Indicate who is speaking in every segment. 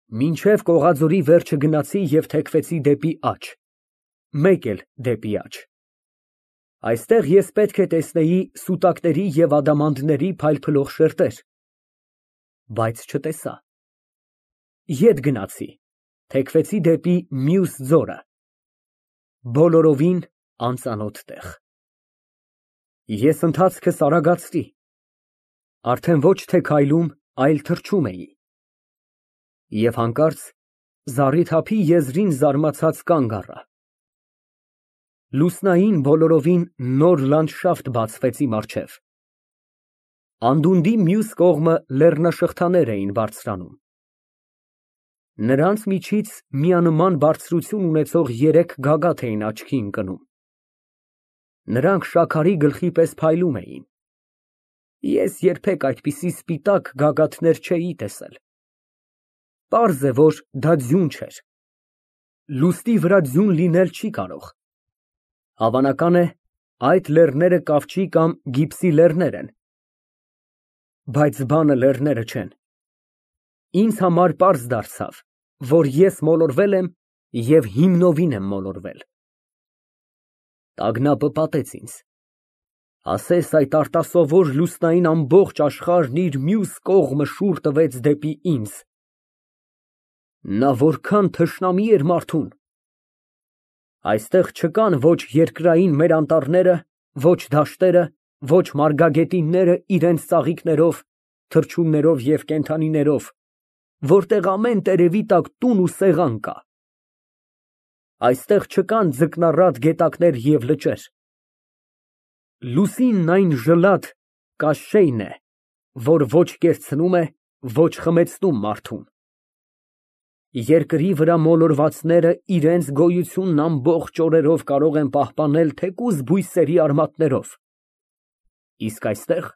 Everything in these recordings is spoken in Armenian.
Speaker 1: Մինչև Կողաձորի վերջը գնացի և թեքվեցի դեպի աջ, մեկ էլ դեպի աջ։ Այստեղ ես պետք է տեսնեի սուտակների և ադամանդների փայլփլող շերտեր, բայց չտեսա։ Ետ գնացի, թեքվեցի դեպի մյուս ձորը, բոլորովին անծանոթ տեղ։ Ես ընթացքս արագացրի, արդեն ոչ թե քայլում, այլ թռչում էի։ Եվ հանկարծ զառիթափի եզրին զարմացած կանգ առա։ Լուսնային բոլորովին նոր լանդշաֆտ բացվեց իմ առջև։ Անդունդի մյուս կողմը լեռնաշղթաներ էին բարձրանում։ Նրանց միջից միանման բարձրություն ունեցող երեք գագաթ էին աչքի ընկնում։ Նրանք շաքարի գլխի պես փայլում էին։ Ես երբեք այդպիսի սպիտակ գագաթներ չէի տեսել։ Պարզ է, որ դա ձյուն չէր։ Լուսնի վրա ձյուն լինել չի կարող։ Հավանական է, այդ լեռները կավճի կամ գիպսի լեռներ են։ Բայց բանը լեռները չեն։ Ինձ համար պարզ դարձավ, որ ես մոլորվել եմ և հիմնովին եմ մոլորվել։ Տագնապը պատեց ինձ։ Ասես այդ արտասովոր լուսնային ամբողջ աշխարհն իր մյուս կողմը շուռ տվեց դեպի ինձ։ Նա որքան թշնամի էր մարդուն։ Այստեղ չկան ոչ երկրային մեր անտառները, ոչ դաշտերը, ոչ մարգագետինները իրենց ծաղիկներով, թռչուններով և կենդանիներով, որտեղ ամեն տերևի տակ տուն ու սեղան կա։ Այստեղ չկան ձկնառատ գետակներ և լճեր։ Լուսինն այն ժլատ կաշշեյն է, որ ոչ կերցնում է, ոչ խմեցնում մարդուն։ Երկրի վրա մոլորվածները իրենց գոյությունն ամբողջ օրերով կարող են պահպանել թեկուզ բույսերի արմատներով։ Իսկ այստեղ,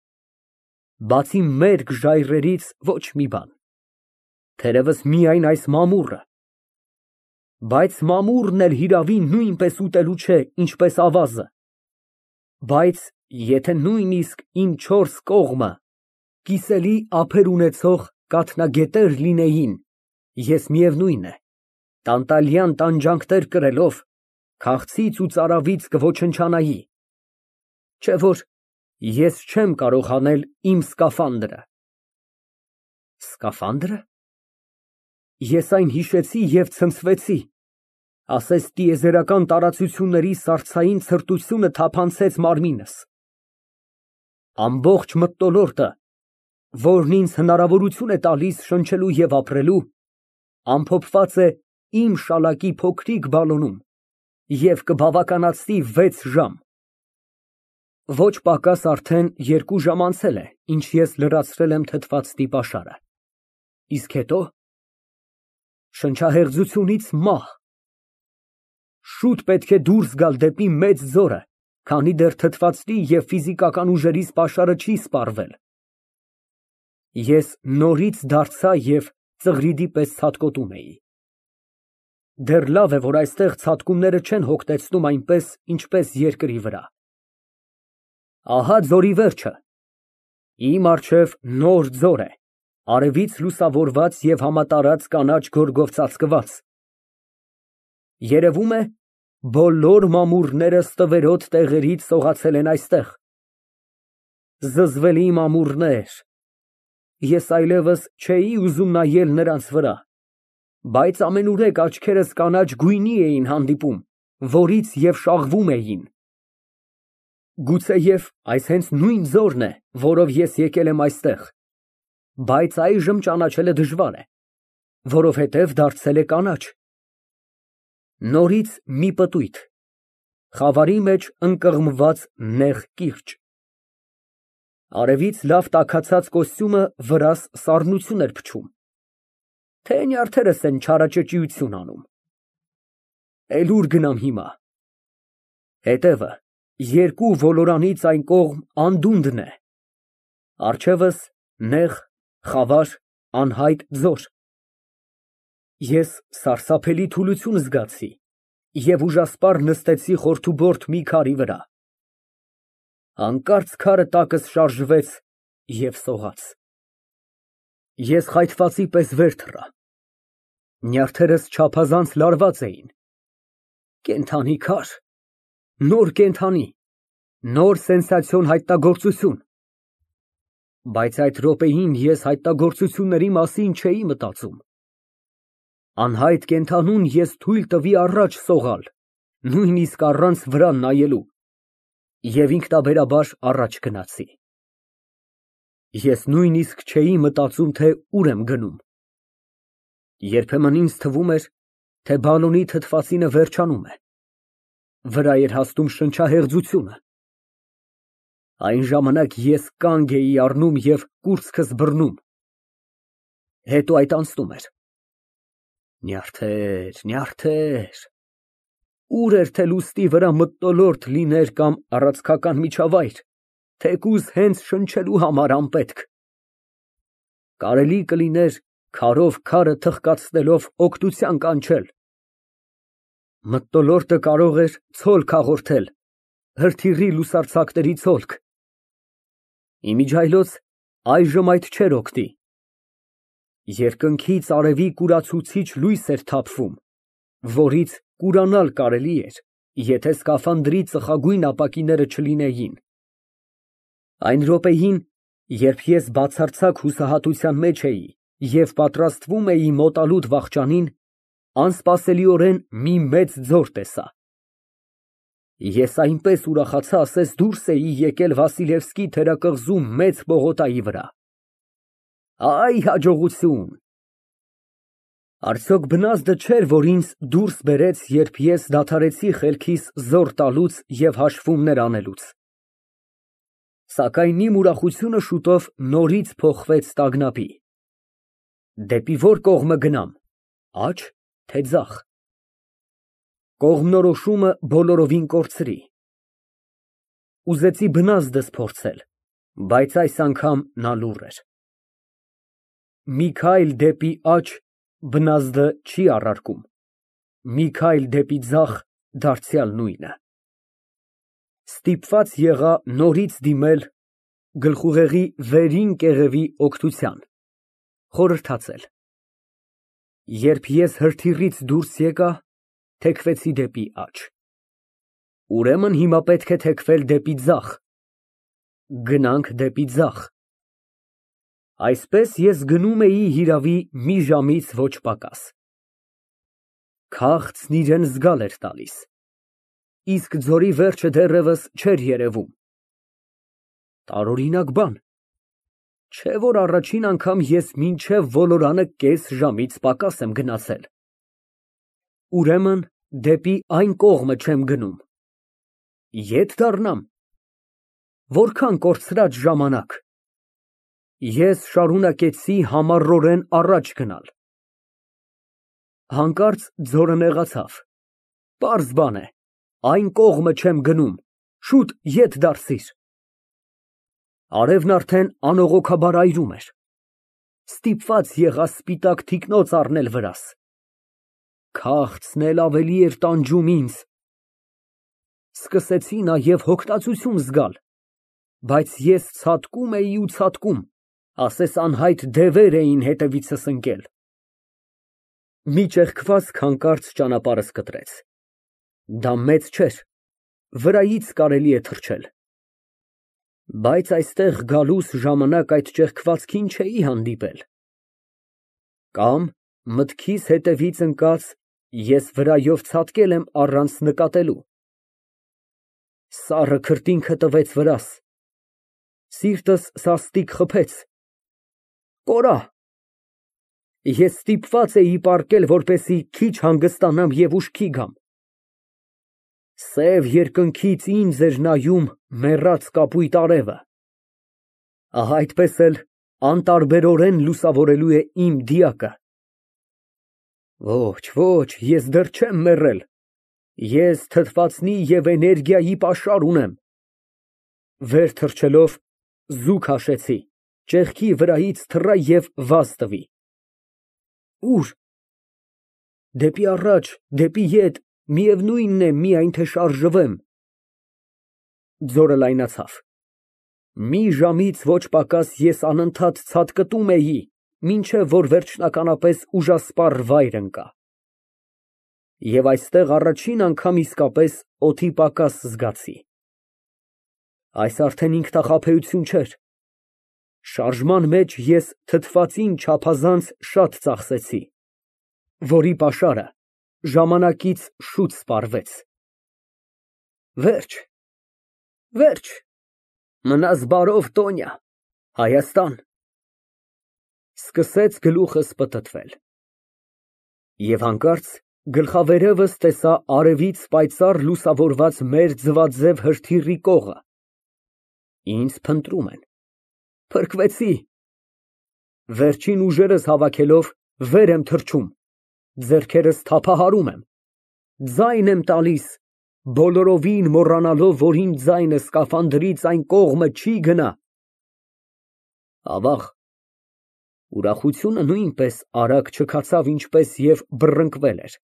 Speaker 1: բացի մերկ ժայռերից, ոչ մի բան, թերևս միայն այս մամուռը, բայց մամուռն էլ հիրավի նույնպես ուտելու չէ, ինչպես ավազը, բայց եթե նույնիսկ իմ չորս կողմը կիսելի ափեր ունեցող կաթնագետեր լինեին, ես միևնույն է, տանտալյան տանջանքներ կրելով, քաղցից ու ծարավից կոչնչանայի, չէ որ ես չեմ կարող հանել իմ սկաֆանդրը։ Սկաֆանդրը։ Ես այն հիշեցի և ցնցվեցի, ասես տիեզերական տարածությունների սառցային ցրտությունը թափանցեց մարմինս։ Ամբողջ մթնոլորտը, որն ինձ հնարավորություն է տալիս շնչելու և ապրելու, ամփոփված է իմ շալակի փոքրիկ բալոնում և կբավականացնի 6 ժամ։ Ոչ պակաս արդեն 2 ժամ անցել է, ինչ ես լրացրել եմ թթվածնի պաշարը։ Իսկ հետո… շնչահեղձությունից մահ։ Շուտ պետք է դուրս գալ դեպի մեծ ձորը, քանի դեռ թթվածնի և ֆիզիկական ուժերիս պաշարը չի սպառվել։ Ես նորից դարձա և ծղրիդի պես ցատկոտում էի։ Դեռ լավ է, որ այստեղ ցատկումները չեն հոգնեցնում այնպես, ինչպես երկրի վրա։ Ահա ձորի վերջը։ Իմ առջև նոր ձոր է, արևից լուսավորված և համատարած կանաչ գորգով ծածկված։ Երևում է, բոլոր մամուռները ստվերոտ տեղերից սողացել են այստեղ։ Զզվելի մամուռներ… Ես այլևս չէի ուզում նայել նրանց վրա, բայց ամենուրեք աչքերս կանաչ գույնի էին հանդիպում, որից և շաղվում էին։ Գուցեև այս հենց նույն ձորն է, որով ես եկել եմ այստեղ, բայց այժմ ճանաչելը դժվար է, որովհետև դարձել է կանաչ։ Նորից մի պտույտ, խավարի մեջ ընկղմված նեղ կիրճ։ Արևից լավ տաքացած կոստյումը վրաս սառնություն էր փչում։ Թե նյարդերս են չարաճճիություն անում։ Էլ ուր գնամ հիմա։ Հետևը, երկու ոլորանից այն կողմ անդունդն է, առջևս նեղ, խավար, անհայտ ձոր։ Ես սարսափելի թուլություն զգացի և ուժասպառ նստեցի խորթուբորդ մի քարի վրա։ Հանկարծ քարը տակս շարժվեց և սողաց։ Ես խայթվածի պես վեր թռա։ Նյարդերս չափազանց լարված էին։ Կենդանի քար, նոր կենդանի, նոր սենսացիոն հայտնագործություն։ Բայց այդ րոպեին ես հայտնագործությունների մասին չէի մտածում։ Անհայտ կենդանուն ես թույլ տվի առաջ սողալ, նույնիսկ առանց վրան նայելու, և ինքնաբերաբար առաջ գնացի։ Ես նույնիսկ չէի մտածում, թե ուր եմ գնում։ Երբեմն ինձ թվում էր, թե բալոնի թթվածինը վերջանում է, վրա էր հասնում շնչահեղձությունը։ Այն ժամանակ ես կանգ էի առնում և կուրծքս բռնում։ Հետո այդ անցնում էր։ Նյարդեր, նյարդեր, ուր էր թե լուստի վրա մթնոլորտ լիներ կամ առաձգական միջավայր, թեկուզ հենց շնչելու համար անպետք։ Կարելի կլիներ քարով քարը թխկացնելով օգնության կանչել։ Մթնոլորտը կարող էր ցոլք հաղորդել, հրթիռի լուսարձակների ցոլք։ Իմիջիայլոց այժմ այդ չէր օգտի։ Երկնքից արևի կուրացուցիչ լույս էր թափվում, որից կուրանալ կարելի էր, եթե սկաֆանդրի ծխագույն ապակիները չլինեին։ Այն րոպեին, երբ ես բացարձակ հուսահատության մեջ էի և պատրաստվում էի մոտալուտ վախճանին, անսպասելիորեն մի մեծ ձոր տեսա։ Ես այնպես ուրախացա, ասես դուրս էի եկել Վասիլևսկի թերակղզու մեծ պողոտայի վրա։ Այ հաջողություն։ Արդյոք բնազդը չէր, որ ինձ դուրս բերեց, երբ ես դադարեցի խելքիս զոռ տալուց և հաշվումներ անելուց։ Սակայն իմ ուրախությունը շուտով նորից փոխվեց տագնապի։ Դեպի որ կողմը գնամ, աջ, թե ձախ։ Կողմնորոշումը բոլորովին կորցրի։ Ուզեցի բնազդս փորձել, բայց այս անգամ նա լուռ էր։ Մի քայլ դեպի աջ բնազդը չի առարկում, մի քայլ դեպի ձախ դարձյալ նույնը։ Ստիպված եղա նորից դիմել գլխուղեղի վերին կեղևի օգնության, խորհրդածել։ Երբ ես հրթիռից դուրս եկա, թեքվեցի դեպի աջ։ Ուրեմն հիմա պետք է թեքվել դեպի ձախ։ Գնանք դեպի ձախ։ Այսպես ես գնում էի հիրավի մի ժամից ոչ պակաս։ Քաղցն իրեն զգալ էր տալիս, իսկ ձորի վերջը դեռևս չէր երևում։ Տարօրինակ բան, չէ՞ որ առաջին անգամ ես մինչև ոլորանը կես ժամից պակաս եմ գնացել։ Ուրեմն դեպի այն կողմը չեմ գնում։ Ե՞տ դառնամ։ Որքան կորցրած ժամանակ։ Ես շարունակեցի համառորեն առաջ գնալ։ Հանկարծ ձորը նեղացավ։ Պարզ բան է, այն կողմը չեմ գնում, շուտ ետ դարձիր։ Արևն արդեն անողոքաբար այրում էր։ Ստիպված եղա սպիտակ թիկնոց առնել վրաս։ Քաղցն էլ ավելի էր տանջում ինձ։ Սկսեցի նաև հոգնածություն զգալ, բայց ես ցատկում էի ու ցատկում, ասես անհայտ դևեր էին հետևիցս ընկել։ Մի ճեղքվածք հանկարծ ճանապարհս կտրեց։ Դա մեծ չէր, վրայից կարելի է թռչել։ Բայց այստեղ գալուս ժամանակ այդ ճեղքվածքին չէի հանդիպել։ Կամ մտքիս հետևից ընկած ես վրայով ցատկել եմ առանց նկատելու։ Սառը քրտինքը տվեց վրաս։ Սիրտս սաստիկ խփեց։ Կորա։ Ես ստիպված էի պառկել, որպեսզի քիչ հանգստանամ և ուշքի գամ։ Սև երկնքից ինձ էր նայում մեռած կապույտ արևը։ Ահա այդպես էլ անտարբերորեն լուսավորելու է իմ դիակը։ Ոչ, ոչ, ես դեռ չեմ մեռել։ Ես թթվածնի և էներգիայի պաշար ունեմ։ Վեր թռչելով զուգ հաշեցի, ճեղքի վրայից թռա և վազ տվի։ Ո՞ւր։ Դեպի առաջ, դեպի ետ, միևնույնն է, միայն թե շարժվեմ։ Ձորը լայնացավ։ Մի ժամից ոչ պակաս ես անընդհատ ցատկտում էի, մինչև որ վերջնականապես ուժասպառ վայր ընկա։ Եվ այստեղ առաջին անգամ իսկապես օդի պակաս զգացի։ Այս արդեն ինքնախաբեություն չէր։ Շարժման մեջ ես թթվածին չափազանց շատ ծախսեցի, որի պաշարը ժամանակից շուտ սպառվեց։ Վերջ, վերջ, մնաս բարով, Տոնյա, Հայաստան։ Սկսեց գլուխս պտտվել։ Եվ հանկարծ գլխավերևս տեսա արևից պայծառ լուսավորված մեր ձվաձև հրթիռի կողը։ Ինձ փնտրում են։ Փրկվեցի։ Վերջին ուժերս հավաքելով վեր եմ թռչում, ձեռքերս թափահարում եմ, ձայն եմ տալիս, բոլորովին մոռանալով, որ իմ ձայնը սկաֆանդրից այն կողմը չի գնա։ Ավաղ, ուրախությունը նույնպես արագ չքացավ, ինչպես և բռնկվել էր։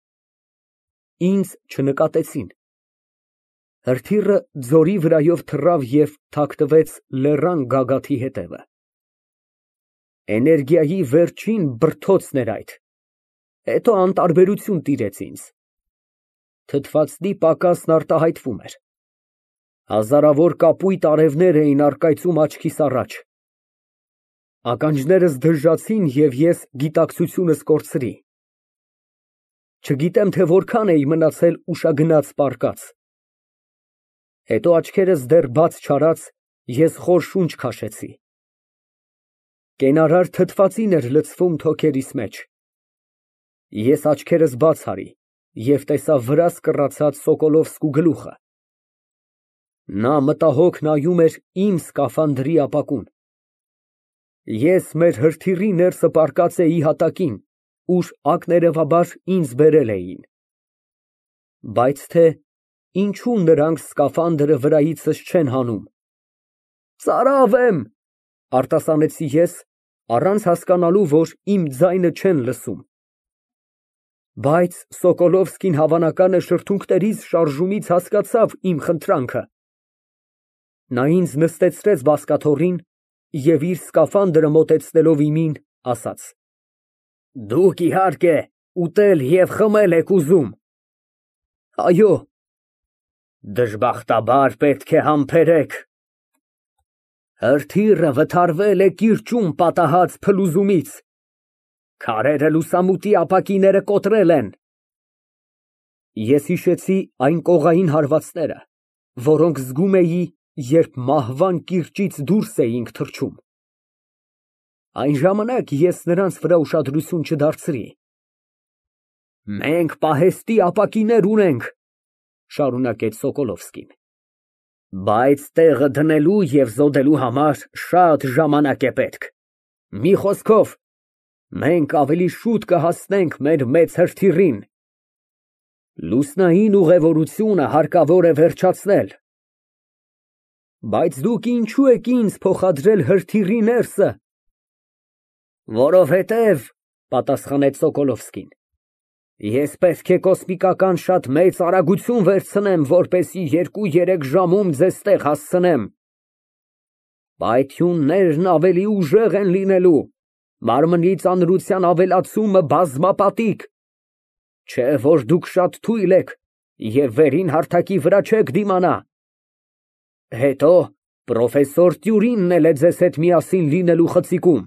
Speaker 1: Ինձ չնկատեցին։ Հրթիռը ձորի վրայով թռավ և թաքնվեց լեռան գագաթի հետևը։ Էներգիայի վերջին բրդոցն էր այդ, հետո անտարբերություն տիրեց ինձ։ Թթվածնի պակասն արտահայտվում էր։ Հազարավոր կապույտ արևներ էին առկայծում աչքիս առաջ։ Ականջներս դժժացին և ես գիտակցությունս կորցրի։ Չգիտեմ, թե որքան էի մնացել ուշագնաց պառկած։ Հետո աչքերս դեռ բաց չարած, ես խոր շունչ քաշեցի։ Կենարար թթվածին էր լցվում թոքերիս մեջ։ Ես աչքերս բաց արի և տեսա վրաս կռացած Սոկոլովսկու գլուխը։ Նա մտահոգ նայում էր իմ սկաֆանդրի ապակուն։ Ես մեր հրթիռի ներսը պառկած էի հատակին, ուր ակներևաբար ինձ բերել էին։ Բայց թե ինչու նրանք սկաֆանդրը վրայիցս չեն հանում։ Ծարավ եմ, արտասանեցի ես, առանց հասկանալու, որ իմ ձայնը չեն լսում։ Բայց Սոկոլովսկին հավանական է շրթունքներիս շարժումից հասկացավ իմ խնդրանքը։ Նա ինձ նստեցրեց բազկաթոռին և իր սկաֆանդրը մոտեցնելով իմին, ասաց. Դուք, իհարկե, ուտել և խմել եք ուզում։ Այո։ Դժբախտաբար պետք է համբերեք։ Հրթիռը վթարվել է կիրճում պատահած փլուզումից։ Քարերը լուսամուտի ապակիները կոտրել են։ Ես հիշեցի այն կողային հարվածները, որոնք զգում էի, երբ մահվան կիրճից դուրս էինք թռչում։ Այն ժամանակ ես նրանց վրա ուշադրություն չդարձրի։ Մենք պահեստի ապակիներ ունենք, շարունակեց Սոկոլովսկին, բայց տեղը դնելու և զոդելու համար շատ ժամանակ է պետք։ Մի խոսքով, մենք ավելի շուտ կհասնենք մեր մեծ հրթիռին։ Լուսնային ուղևորությունը հարկավոր է վերջացնել։ Բայց դուք ինչու եք ինձ փոխադրել հրթիռի ներսը։ Որովհետև, պատասխանեց Սոկոլովսկին, ես պետք է կոսմիկական շատ մեծ արագություն վերցնեմ, որպեսզի 2-3 ժամում ձեզ տեղ հասցնեմ։ Պայթյուններն ավելի ուժեղ են լինելու, մարմնի ծանրության ավելացումը բազմապատիկ, չէ որ դուք շատ թույլ եք և վերին հարթակի վրա չեք դիմանա։ Հետո պրոֆեսոր Տյուրինն էլ է ձեզ հետ միասին լինելու խցիկում։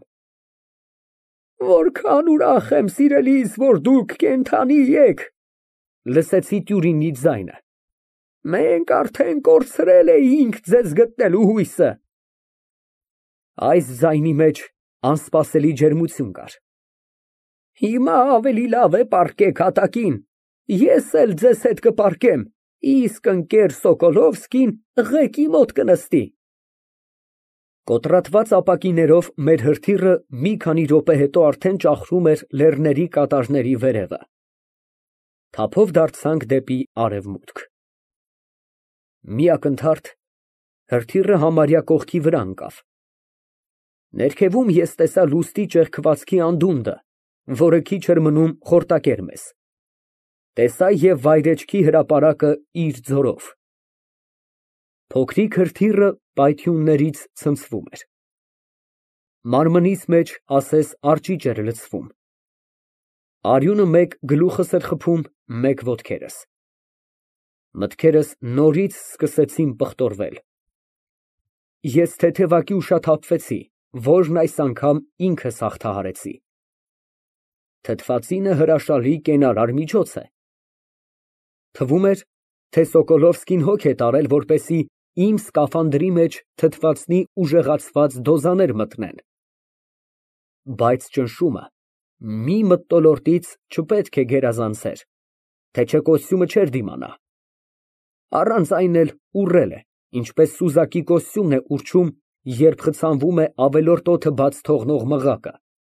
Speaker 1: Որքան ուրախ եմ, սիրելիս, որ դուք կենդանի եք, լսեցի Տյուրինի ձայնը։ Մենք արդեն կորցրել էինք ձեզ գտնելու հույսը։ Այս ձայնի մեջ անսպասելի ջերմություն կար։ Հիմա ավելի լավ է պառկեք հատակին, ես էլ ձեզ հետ կպառկեմ, իսկ ընկեր Սոկոլովսկին ղեկի մոտ կնստի։ Կոտրատված ապակիներով մեր հրթիռը մի քանի րոպե հետո արդեն ճախրում էր լեռների կատարների վերևը։ Թափով դարձանք դեպի արևմուտք։ Մի ակնթարթ հրթիռը համարյա կողքի վրա ընկավ։ Ներքևում ես տեսա լուստի ճեղքվածքի անդունդը, որը քիչ էր մնում խորտակեր մեզ։ Տեսա և վայրեջքի հրապարակը իր ձորով։ Փոքրիկ հրթիռը պայթյուններից ցնցվում էր։ Մարմնիս մեջ ասես արջիճ էր լցվում։ Արյունը մեկ գլուխս էր խփում, մեկ ոտքերս։ Մտքերս նորից սկսեցին պղտորվել։ Ես թեթևակի ուշաթափվեցի, որն այս անգամ ինքս հաղթահարեցի։ Թթվածինը հրաշալի կենարար միջոց է։ Թվում էր, թե Սոկոլովսկին հոգ է տարել, որպեսզի իմ սկաֆանդրի մեջ թթվածնի ուժեղացված դոզաներ մտնեն։ Բայց ճնշումը մի մթնոլորտից չպետք է գերազանցեր, թե չէ կոստյումը չէր դիմանա։ Առանց այն էլ ուռել է, ինչպես սուզակի կոստյումն է ուռչում, երբ խցանվում է ավելորդ օդը բաց թողնող մղակը։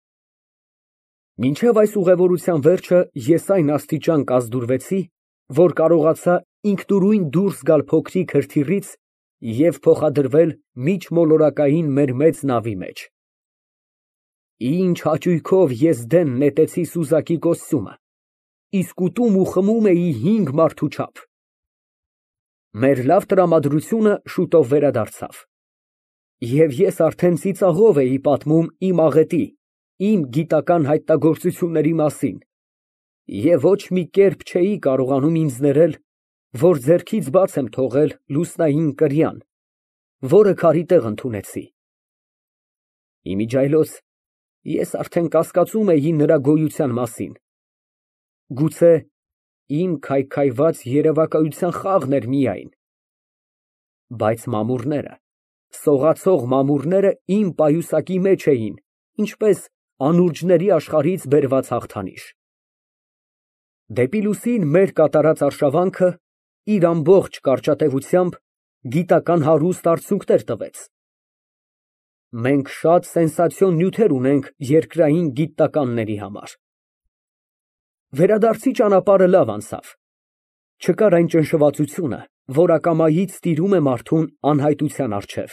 Speaker 1: Մինչև այս ուղևորության վերջը ես այն աստիճան կազդուրվեցի, որ կարողացա ինքնուրույն դուրս գալ փոքրիկ հրթիռից և փոխադրվել միջմոլորակային մեր մեծ նավի մեջ։ Ինչ հաճույքով ես դեն նետեցի սուզակի կոստյումը, իսկ ուտում ու խմում էի 5 մարդու չափ։ Մեր լավ տրամադրությունը շուտով վերադարձավ, և ես արդեն ծիծաղով էի պատմում իմ աղետի, իմ գիտական հայտնագործությունների մասին, և ոչ մի կերպ չէի կարողանում ինձ ներել, որ ձեռքից բաց եմ թողել լուսնային կրյան, որը քարի տեղ ընդունեցի։ Իմիջիայլոց ես արդեն կասկածում էի նրա գոյության մասին։ Գուցե իմ քայքայված երևակայության խաղն էր միայն։ Բայց մամուռները, սողացող մամուռները իմ պայուսակի մեջ էին, ինչպես անուրջների աշխարհից բերված հաղթանիշ։ Դեպի լուսին մեր կատարած արշավանքը իր ամբողջ կարճատևությամբ գիտական հարուստ արդյունքներ տվեց։ Մենք շատ սենսացիոն նյութեր ունենք երկրային գիտնականների համար։ Վերադարձի ճանապարհը լավ անցավ։ Չկար այն ճնշվածությունը, որ ակամայից տիրում է մարդուն անհայտության առջև։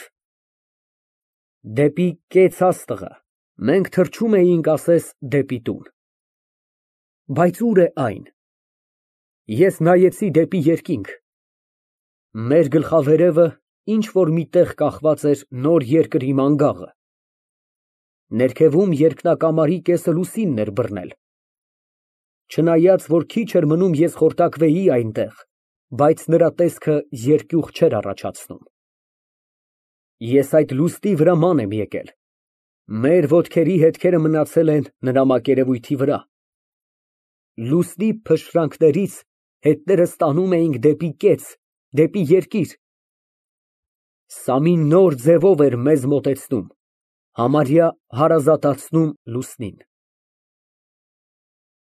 Speaker 1: Դեպի կեց աստղը մենք թռչում էինք ասես դեպի տուն։ Բայց ո՞ւր է այն։ Ես նայեցի դեպի երկինք։ Մեր գլխավերևը ինչ֊որ մի տեղ կախված էր նոր երկրի մանգաղը։ Ներքևում երկնակամարի կեսը լուսինն էր բռնել։ Չնայած, որ քիչ էր մնում ես խորտակվեի այնտեղ, բայց նրա տեսքը երկյուղ չէր առաջացնում։ Ես այդ լուսնի վրա ման եմ եկել։ Մեր ոտքերի հետքերը մնացել են նրա մակերևույթի վրա։ Լուսնի փշրանքներից հետներս տանում էինք դեպի կեց, դեպի երկիր։ Սա մի նոր ձևով էր մեզ մոտեցնում, համարյա հարազատացնում լուսնին։